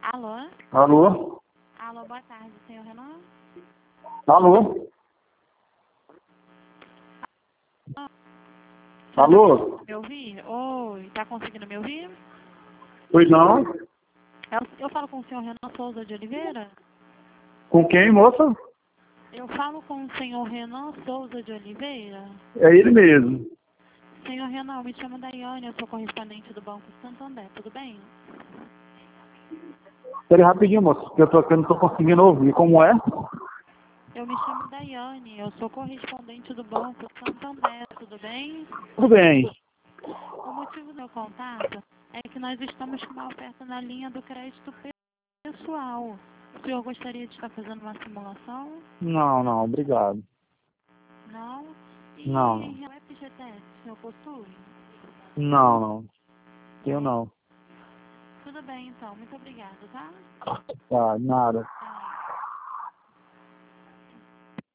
Alô? Alô? Alô, boa tarde, senhor Renan? Alô? Alô? Me ouvir? Oi, tá conseguindo me ouvir? Pois não? Eu falo com o senhor Renan Souza de Oliveira? Com quem, moça? Eu falo com o senhor Renan Souza de Oliveira? É ele mesmo. Senhor Renan, eu me chamo Daiane, eu sou correspondente do Banco Santander, tudo bem? Espera aí rapidinho, moça, porque eu não tô conseguindo ouvir. Como é? Eu me chamo Daiane, eu sou correspondente do Banco Santander, tudo bem? Tudo bem. O motivo do meu contato é que nós estamos com uma oferta na linha do crédito pessoal. O senhor gostaria de estar fazendo uma simulação? Não, obrigado. Não? E Não, em relação ao FGTS, o senhor possui? não. Tenho não. Tudo bem, então. Muito obrigada, tá? Tá, nada.